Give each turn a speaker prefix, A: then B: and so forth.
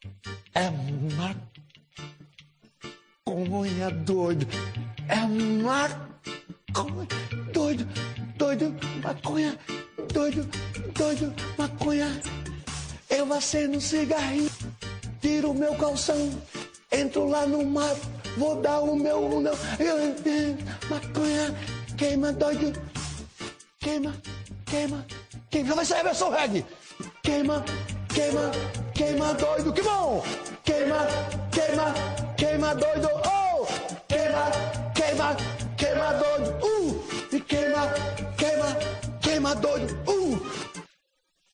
A: É maconha, doido. É maconha, doido, doido, maconha, doido, doido, maconha. Eu acendo um cigarrinho, tiro o meu calção, entro lá no mato, vou dar o meu... Maconha, queima, doido, queima, queima, queima. Vai sair a versão reggae. Queima, queima, queima, doido, que bom! Queima, queima, queima, doido, oh! Queima, queima, queima, doido, e queima, queima, queima, doido,